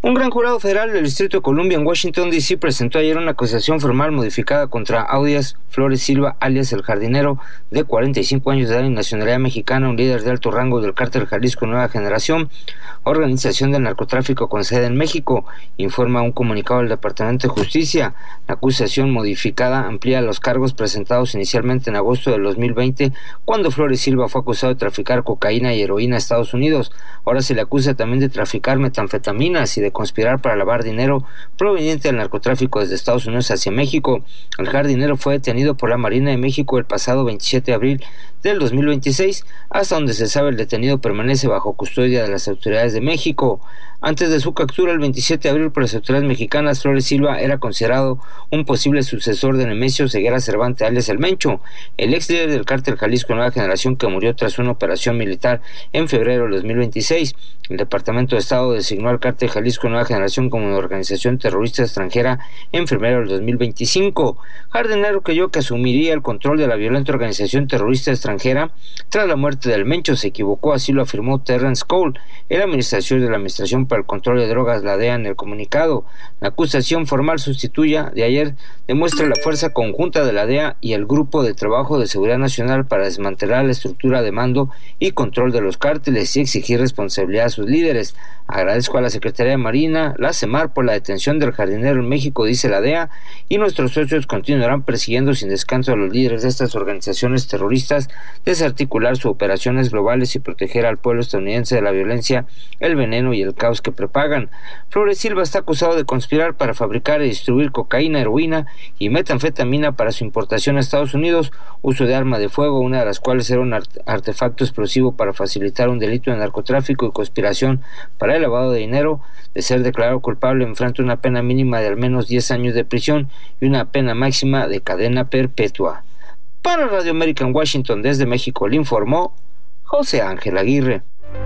Un gran jurado federal del Distrito de Columbia en Washington, D.C. presentó ayer una acusación formal modificada contra Audias Flores Silva, alias El Jardinero, de 45 años de edad y nacionalidad mexicana, un líder de alto rango del Cártel Jalisco Nueva Generación, organización del narcotráfico con sede en México, informa un comunicado del Departamento de Justicia. La acusación modificada amplía los cargos presentados inicialmente en agosto del 2020, cuando Flores Silva fue acusado de traficar cocaína y heroína a Estados Unidos. Ahora se le acusa también de traficar metanfetaminas y de conspirar para lavar dinero proveniente del narcotráfico desde Estados Unidos hacia México. El Jardinero fue detenido por la Marina de México el pasado 27 de abril del 2026, hasta donde se sabe el detenido permanece bajo custodia de las autoridades de México. Antes de su captura el 27 de abril por las autoridades mexicanas, Flores Silva era considerado un posible sucesor de Nemesio Ceguera Cervantes, alias El Mencho, el ex líder del Cártel Jalisco Nueva Generación, que murió tras una operación militar en febrero del 2026. El Departamento de Estado designó al Cártel Jalisco Nueva Generación como una organización terrorista extranjera en febrero del 2025. Jardinero creyó que asumiría el control de la violenta organización terrorista extranjera tras la muerte del Mencho. Se equivocó, así lo afirmó Terrence Cole, el administrador de la Administración para el Control de Drogas, la DEA, en el comunicado. La acusación formal sustituya de ayer demuestra la fuerza conjunta de la DEA y el Grupo de Trabajo de Seguridad Nacional para desmantelar la estructura de mando y control de los cárteles y exigir responsabilidad a sus líderes. Agradezco a la Secretaría de Marina, la CEMAR, por la detención del Jardinero en México, dice la DEA, y nuestros socios continuarán persiguiendo sin descanso a los líderes de estas organizaciones terroristas, desarticular sus operaciones globales y proteger al pueblo estadounidense de la violencia, el veneno y el caos que propagan. Flores Silva está acusado de conspirar para fabricar y distribuir cocaína, heroína y metanfetamina para su importación a Estados Unidos, uso de arma de fuego, una de las cuales era un artefacto explosivo, para facilitar un delito de narcotráfico y conspiración para el lavado de dinero. De ser declarado culpable, enfrenta una pena mínima de al menos 10 años de prisión y una pena máxima de cadena perpetua. Para Radio América en Washington, desde México, le informó José Ángel Aguirre.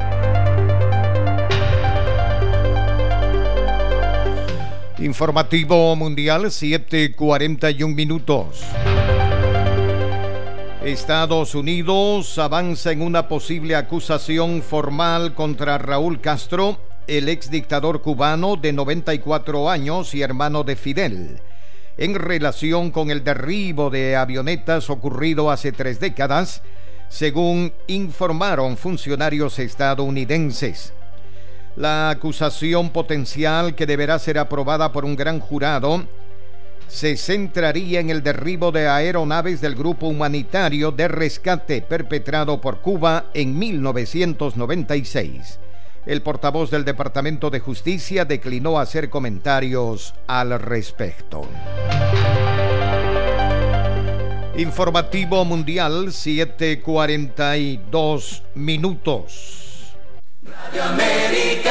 Informativo Mundial, 7:41 minutos. Estados Unidos avanza en una posible acusación formal contra Raúl Castro, el exdictador cubano de 94 años y hermano de Fidel, en relación con el derribo de avionetas ocurrido hace 3 décadas, según informaron funcionarios estadounidenses. La acusación potencial, que deberá ser aprobada por un gran jurado, se centraría en el derribo de aeronaves del grupo humanitario de rescate perpetrado por Cuba en 1996. El portavoz del Departamento de Justicia declinó hacer comentarios al respecto. Informativo Mundial, 7:42 minutos. Radio América.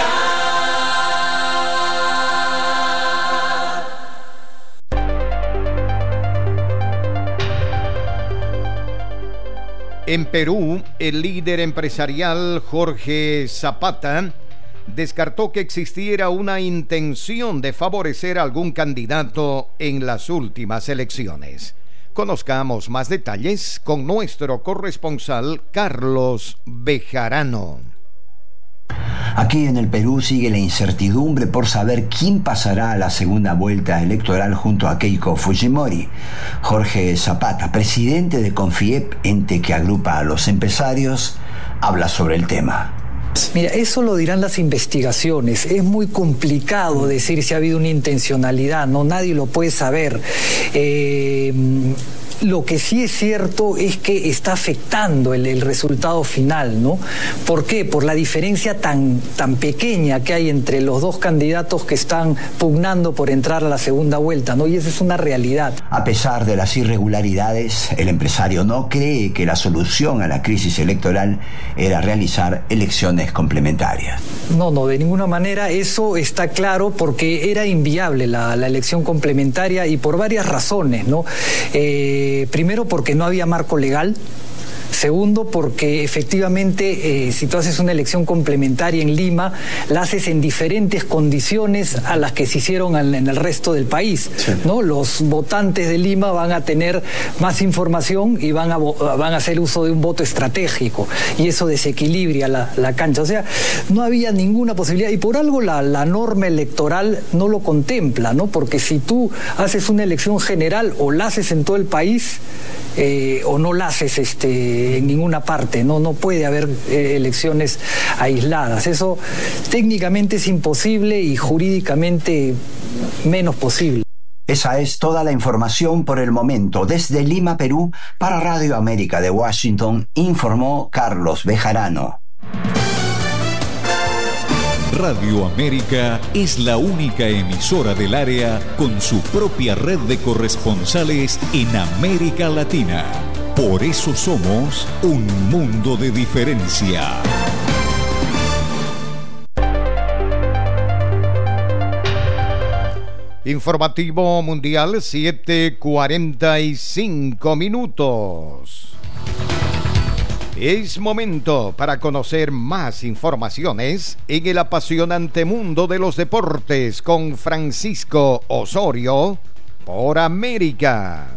En Perú, el líder empresarial Jorge Zapata descartó que existiera una intención de favorecer a algún candidato en las últimas elecciones. Conozcamos más detalles con nuestro corresponsal Carlos Bejarano. Aquí en el Perú sigue la incertidumbre por saber quién pasará a la segunda vuelta electoral junto a Keiko Fujimori. Jorge Zapata, presidente de Confiep, ente que agrupa a los empresarios, habla sobre el tema. Mira, eso lo dirán las investigaciones. Es muy complicado decir si ha habido una intencionalidad, no, nadie lo puede saber. Lo que sí es cierto es que está afectando el resultado final, ¿no? ¿Por qué? Por la diferencia tan pequeña que hay entre los dos candidatos que están pugnando por entrar a la segunda vuelta, ¿no? Y esa es una realidad. A pesar de las irregularidades, el empresario no cree que la solución a la crisis electoral era realizar elecciones complementarias. No, de ninguna manera. Eso está claro, porque era inviable la elección complementaria, y por varias razones, ¿no? Primero, porque no había marco legal. Segundo, porque efectivamente si tú haces una elección complementaria en Lima, la haces en diferentes condiciones a las que se hicieron en el resto del país, sí, ¿no? Los votantes de Lima van a tener más información y van a hacer uso de un voto estratégico, y eso desequilibra la cancha. O sea, no había ninguna posibilidad, y por algo la norma electoral no lo contempla, ¿no? Porque si tú haces una elección general, o la haces en todo el país, o no la haces en ninguna parte, no puede haber elecciones aisladas. Eso técnicamente es imposible y jurídicamente menos posible. Esa es toda la información por el momento. Desde Lima, Perú, para Radio América de Washington, informó Carlos Bejarano. Radio América es la única emisora del área con su propia red de corresponsales en América Latina. Por eso somos un mundo de diferencia. Informativo Mundial, 7:45 minutos. Es momento para conocer más informaciones en el apasionante mundo de los deportes con Francisco Osorio por América.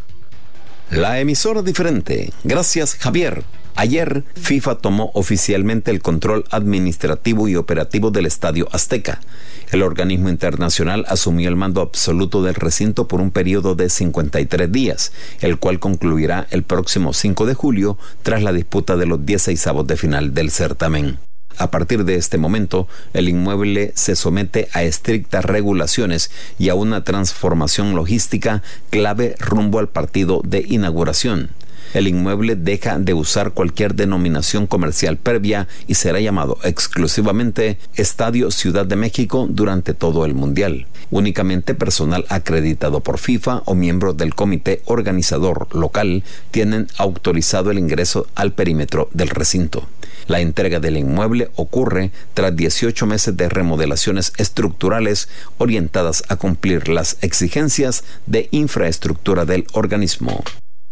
La emisora diferente. Gracias, Javier. Ayer, FIFA tomó oficialmente el control administrativo y operativo del Estadio Azteca. El organismo internacional asumió el mando absoluto del recinto por un periodo de 53 días, el cual concluirá el próximo 5 de julio tras la disputa de los 16avos de final del certamen. A partir de este momento, el inmueble se somete a estrictas regulaciones y a una transformación logística clave rumbo al partido de inauguración. El inmueble deja de usar cualquier denominación comercial previa y será llamado exclusivamente Estadio Ciudad de México durante todo el Mundial. Únicamente personal acreditado por FIFA o miembros del comité organizador local tienen autorizado el ingreso al perímetro del recinto. La entrega del inmueble ocurre tras 18 meses de remodelaciones estructurales orientadas a cumplir las exigencias de infraestructura del organismo.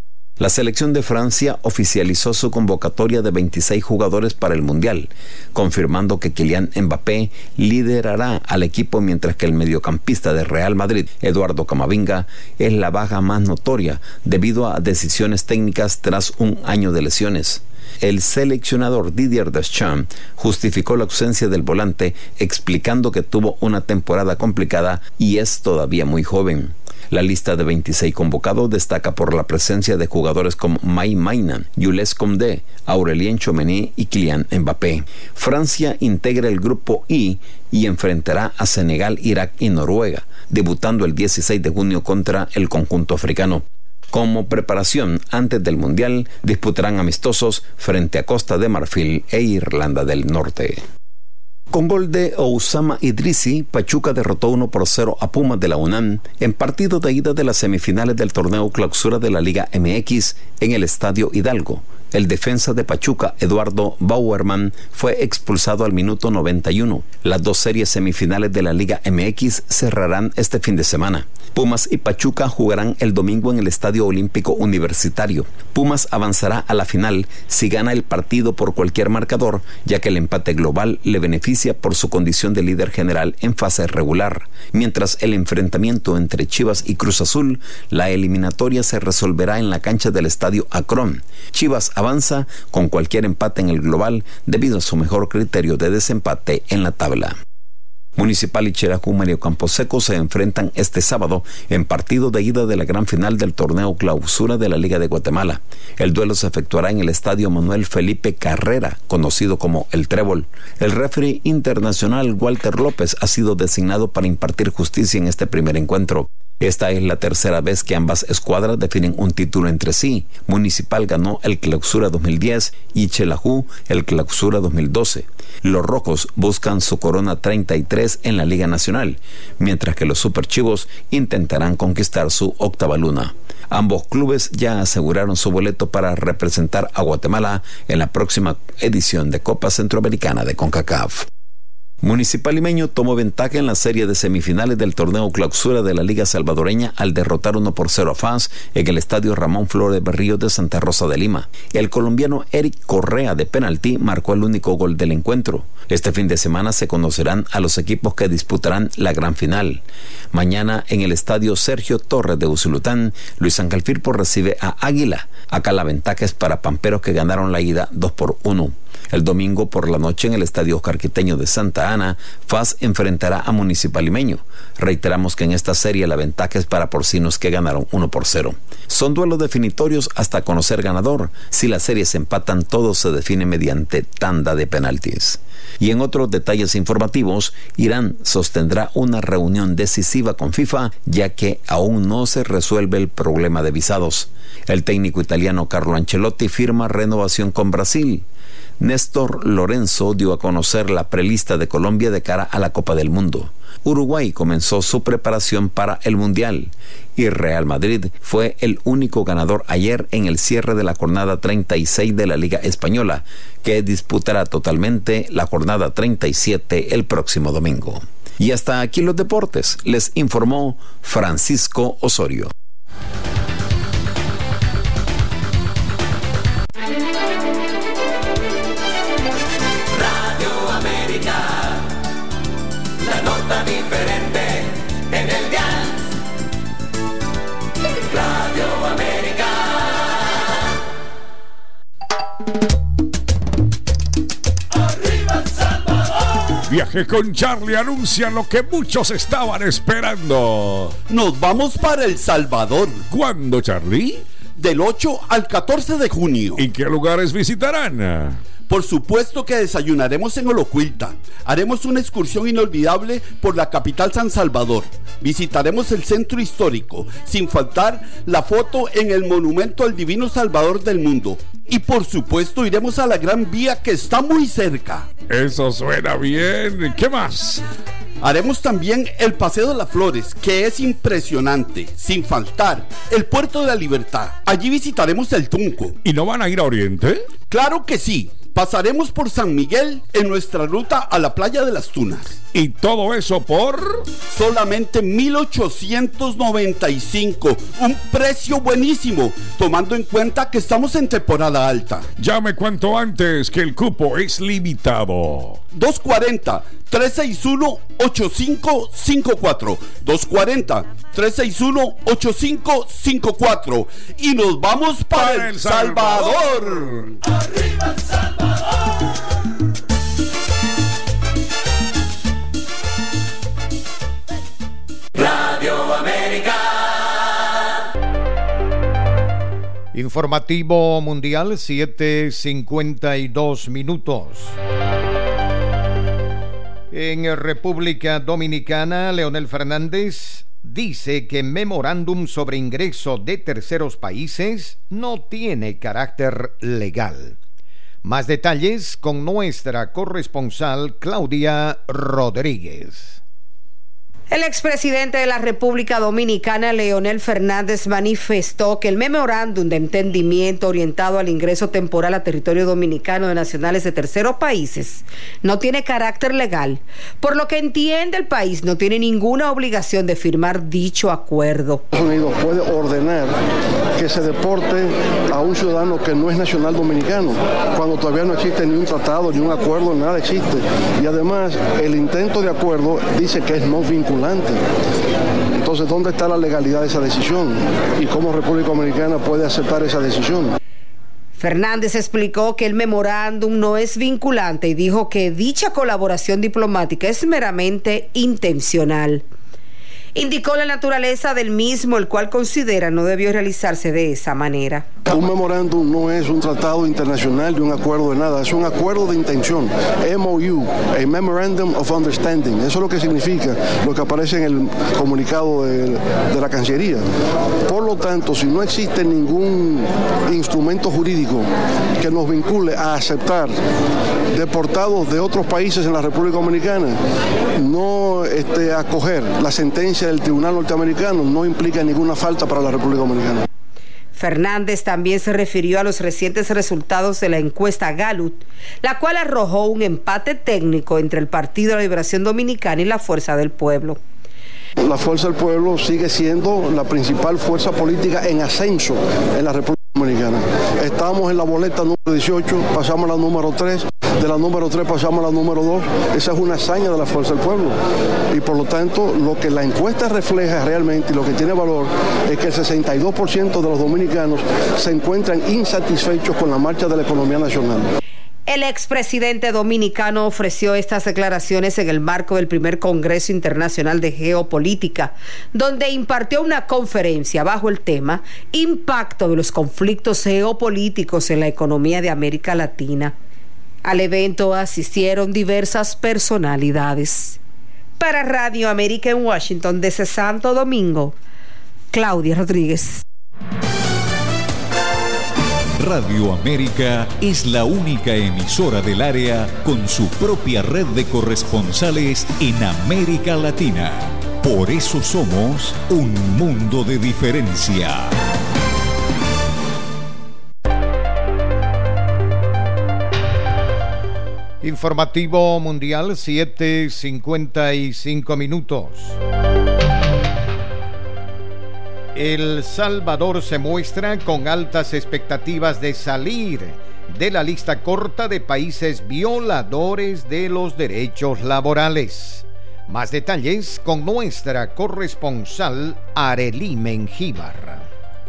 La selección de Francia oficializó su convocatoria de 26 jugadores para el Mundial, confirmando que Kylian Mbappé liderará al equipo, mientras que el mediocampista de Real Madrid, Eduardo Camavinga, es la baja más notoria debido a decisiones técnicas tras un año de lesiones. El seleccionador Didier Deschamps justificó la ausencia del volante, explicando que tuvo una temporada complicada y es todavía muy joven. La lista de 26 convocados destaca por la presencia de jugadores como Mike Maignan, Jules Koundé, Aurélien Tchouaméni y Kylian Mbappé. Francia integra el grupo I y enfrentará a Senegal, Irak y Noruega, debutando el 16 de junio contra el conjunto africano. Como preparación antes del Mundial, disputarán amistosos frente a Costa de Marfil e Irlanda del Norte. Con gol de Oussama Idrissi, Pachuca derrotó 1-0 a Pumas de la UNAM en partido de ida de las semifinales del torneo clausura de la Liga MX en el Estadio Hidalgo. El defensa de Pachuca, Eduardo Bauerman, fue expulsado al minuto 91. Las dos series semifinales de la Liga MX cerrarán este fin de semana. Pumas y Pachuca jugarán el domingo en el Estadio Olímpico Universitario. Pumas avanzará a la final si gana el partido por cualquier marcador, ya que el empate global le beneficia por su condición de líder general en fase regular. Mientras el enfrentamiento entre Chivas y Cruz Azul, la eliminatoria se resolverá en la cancha del Estadio Akron. Chivas avanza con cualquier empate en el global debido a su mejor criterio de desempate en la tabla. Municipal y Xelajú Mario Camposeco se enfrentan este sábado en partido de ida de la gran final del torneo clausura de la Liga de Guatemala. El duelo se efectuará en el Estadio Manuel Felipe Carrera, conocido como El Trébol. El referee internacional Walter López ha sido designado para impartir justicia en este primer encuentro. Esta es la tercera vez que ambas escuadras definen un título entre sí. Municipal ganó el Clausura 2010 y Xelajú el Clausura 2012. Los rojos buscan su corona 33 en la Liga Nacional, mientras que los Superchivos intentarán conquistar su octava luna. Ambos clubes ya aseguraron su boleto para representar a Guatemala en la próxima edición de Copa Centroamericana de CONCACAF. Municipal Limeño tomó ventaja en la serie de semifinales del torneo clausura de la Liga Salvadoreña al derrotar 1-0 a FAS en el estadio Ramón Flores Berríos de Santa Rosa de Lima. El colombiano Eric Correa de penalti marcó el único gol del encuentro. Este fin de semana se conocerán a los equipos que disputarán la gran final. Mañana en el estadio Sergio Torres de Usulután, Luis Ángel Firpo recibe a Águila. Acá la ventaja es para Pamperos, que ganaron la ida 2-1. El domingo por la noche en el estadio Oscar Quiteño de Santa Ana, FAS enfrentará a Municipal Limeño. Reiteramos que en esta serie la ventaja es para Porcinos, que ganaron 1-0. Son duelos definitorios hasta conocer ganador. Si las series empatan, todo se define mediante tanda de penaltis. Y en otros detalles informativos, Irán sostendrá una reunión decisiva con FIFA, ya que aún no se resuelve el problema de visados. El técnico italiano Carlo Ancelotti firma renovación con Brasil. Néstor Lorenzo dio a conocer la prelista de Colombia de cara a la Copa del Mundo. Uruguay comenzó su preparación para el Mundial y Real Madrid fue el único ganador ayer en el cierre de la jornada 36 de la Liga Española, que disputará totalmente la jornada 37 el próximo domingo. Y hasta aquí los deportes, les informó Francisco Osorio. Diferente en el dial. Radio América. ¡Arriba El Salvador! Viaje con Charlie anuncia lo que muchos estaban esperando. Nos vamos para El Salvador. ¿Cuándo, Charlie? Del 8 al 14 de junio. ¿Y qué lugares visitarán? Por supuesto que desayunaremos en Olocuilta. Haremos una excursión inolvidable por la capital San Salvador. Visitaremos el centro histórico, sin faltar la foto en el monumento al Divino Salvador del Mundo. Y por supuesto iremos a la Gran Vía, que está muy cerca. Eso suena bien. ¿Qué más? Haremos también el Paseo de las Flores, que es impresionante, sin faltar el Puerto de la Libertad. Allí visitaremos el Tunco. ¿Y no van a ir a Oriente? Claro que sí. Pasaremos por San Miguel en nuestra ruta a la playa de las Tunas. ¿Y todo eso por? Solamente 1,895. Un precio buenísimo, tomando en cuenta que estamos en temporada alta. Llame cuanto antes, que el cupo es limitado. 240-361-8554. 240-361-8554. Y nos vamos para El Salvador. ¡Arriba El Salvador! Radio América. Informativo Mundial, 7:52 minutos. En República Dominicana, Leonel Fernández dice que memorándum sobre ingreso de terceros países no tiene carácter legal. Más detalles con nuestra corresponsal Claudia Rodríguez. El expresidente de la República Dominicana, Leonel Fernández, manifestó que el memorándum de entendimiento orientado al ingreso temporal a territorio dominicano de nacionales de terceros países no tiene carácter legal, por lo que entiende el país no tiene ninguna obligación de firmar dicho acuerdo. Estados Unidos puede ordenar que se deporte a un ciudadano que no es nacional dominicano, cuando todavía no existe ni un tratado, ni un acuerdo, nada existe. Y además, el intento de acuerdo dice que es no vinculante. Entonces, ¿dónde está la legalidad de esa decisión? ¿Y cómo República Dominicana puede aceptar esa decisión? Fernández explicó que el memorándum no es vinculante y dijo que dicha colaboración diplomática es meramente intencional. Indicó la naturaleza del mismo, el cual considera no debió realizarse de esa manera. Un memorándum no es un tratado internacional ni un acuerdo de nada, es un acuerdo de intención, MOU, a Memorandum of Understanding. Eso es lo que significa, lo que aparece en el comunicado de la Cancillería. Por lo tanto, si no existe ningún instrumento jurídico que nos vincule a aceptar deportados de otros países en la República Dominicana, no acoger la sentencia del Tribunal Norteamericano no implica ninguna falta para la República Dominicana. Fernández también se refirió a los recientes resultados de la encuesta Gallup, la cual arrojó un empate técnico entre el Partido de la Liberación Dominicana y la Fuerza del Pueblo. La Fuerza del Pueblo sigue siendo la principal fuerza política en ascenso en la República Dominicana. Estamos en la boleta número 18, pasamos a la número 3, de la número 3 pasamos a la número 2. Esa es una hazaña de la Fuerza del Pueblo. Y por lo tanto, lo que la encuesta refleja realmente y lo que tiene valor es que el 62% de los dominicanos se encuentran insatisfechos con la marcha de la economía nacional. El expresidente dominicano ofreció estas declaraciones en el marco del primer Congreso Internacional de Geopolítica, donde impartió una conferencia bajo el tema Impacto de los conflictos geopolíticos en la economía de América Latina. Al evento asistieron diversas personalidades. Para Radio América en Washington, desde Santo Domingo, Claudia Rodríguez. Radio América es la única emisora del área con su propia red de corresponsales en América Latina. Por eso somos un mundo de diferencia. Informativo Mundial, 7:55 minutos. El Salvador se muestra con altas expectativas de salir de la lista corta de países violadores de los derechos laborales. Más detalles con nuestra corresponsal Arely Mengíbar.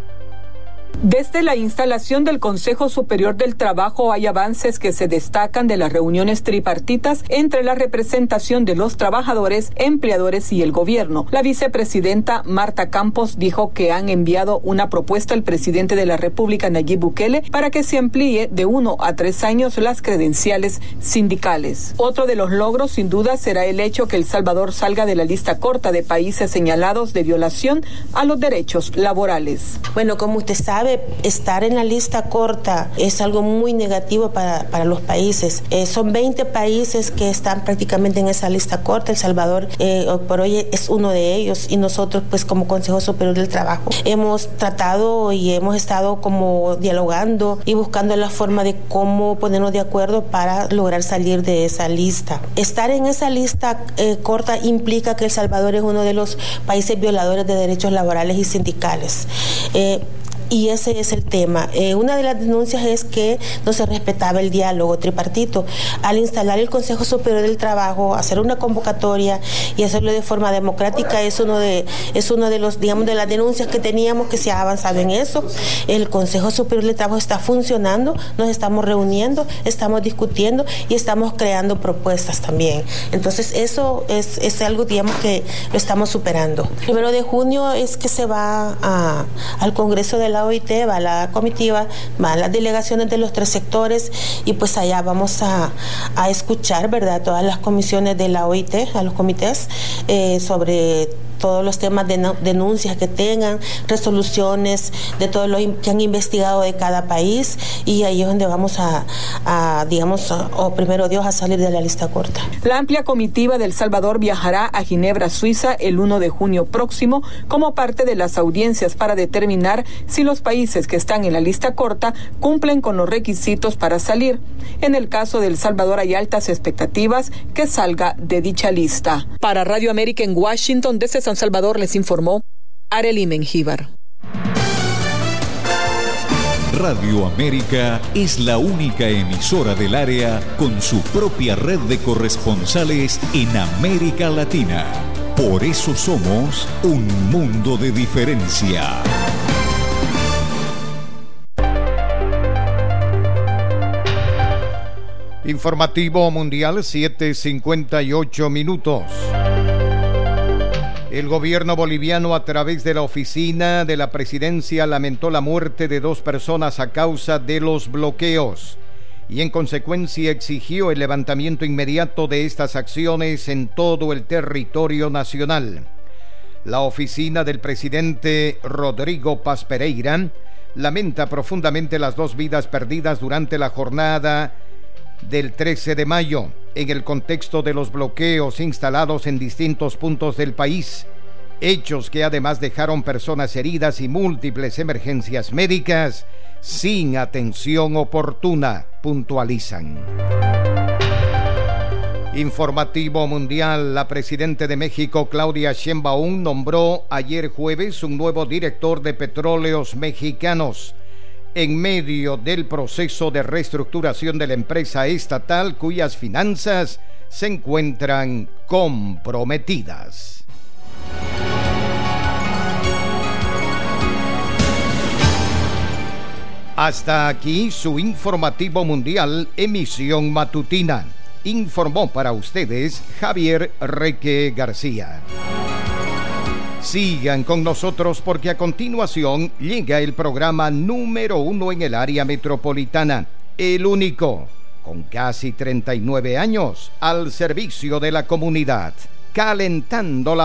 Desde la instalación del Consejo Superior del Trabajo hay avances que se destacan de las reuniones tripartitas entre la representación de los trabajadores, empleadores y el gobierno. La vicepresidenta Marta Campos dijo que han enviado una propuesta al presidente de la República, Nayib Bukele, para que se amplíe de 1 a 3 años las credenciales sindicales. Otro de los logros, sin duda, será el hecho que El Salvador salga de la lista corta de países señalados de violación a los derechos laborales. Bueno, como usted sabe, estar en la lista corta es algo muy negativo para los países. Son 20 países que están prácticamente en esa lista corta. El Salvador por hoy es uno de ellos y nosotros pues como Consejo Superior del Trabajo hemos tratado y hemos estado como dialogando y buscando la forma de cómo ponernos de acuerdo para lograr salir de esa lista. Estar en esa lista corta implica que El Salvador es uno de los países violadores de derechos laborales y sindicales. Y ese es el tema. Una de las denuncias es que no se respetaba el diálogo tripartito. Al instalar el Consejo Superior del Trabajo, hacer una convocatoria y hacerlo de forma democrática es uno de los, digamos, de las denuncias que teníamos, que se ha avanzado en eso. El Consejo Superior del Trabajo está funcionando, nos estamos reuniendo, estamos discutiendo y estamos creando propuestas también. Entonces eso es algo, digamos, que lo estamos superando. El 1 de junio es que se va al Congreso de la OIT, va a la comitiva, van las delegaciones de los 3 sectores y pues allá vamos a escuchar, ¿verdad?, todas las comisiones de la OIT, a los comités, sobre todos los temas de denuncias que tengan, resoluciones de todo lo que han investigado de cada país, y ahí es donde vamos o primero Dios, a salir de la lista corta. La amplia comitiva de El Salvador viajará a Ginebra, Suiza, el 1 de junio próximo como parte de las audiencias para determinar si los países que están en la lista corta cumplen con los requisitos para salir. En el caso de El Salvador hay altas expectativas que salga de dicha lista. Para Radio América en Washington, desde San Salvador, les informó Arely Mengíbar. Radio América es la única emisora del área con su propia red de corresponsales en América Latina. Por eso somos un mundo de diferencia. Informativo Mundial, 7:58 minutos. El gobierno boliviano, a través de la oficina de la presidencia, lamentó la muerte de 2 personas a causa de los bloqueos y en consecuencia exigió el levantamiento inmediato de estas acciones en todo el territorio nacional. La oficina del presidente Rodrigo Paz Pereira lamenta profundamente las 2 vidas perdidas durante la jornada del 13 de mayo, en el contexto de los bloqueos instalados en distintos puntos del país. hechos que además dejaron personas heridas y múltiples emergencias médicas sin atención oportuna, puntualizan. Informativo mundial. La presidenta de México, Claudia Sheinbaum, nombró ayer jueves un nuevo director de Petróleos Mexicanos en medio del proceso de reestructuración de la empresa estatal, cuyas finanzas se encuentran comprometidas. Hasta aquí su informativo mundial, emisión matutina. Informó para ustedes Javier Reque García. Sigan con nosotros porque a continuación llega el programa número 1 en el área metropolitana, el único, con casi 39 años, al servicio de la comunidad, calentando la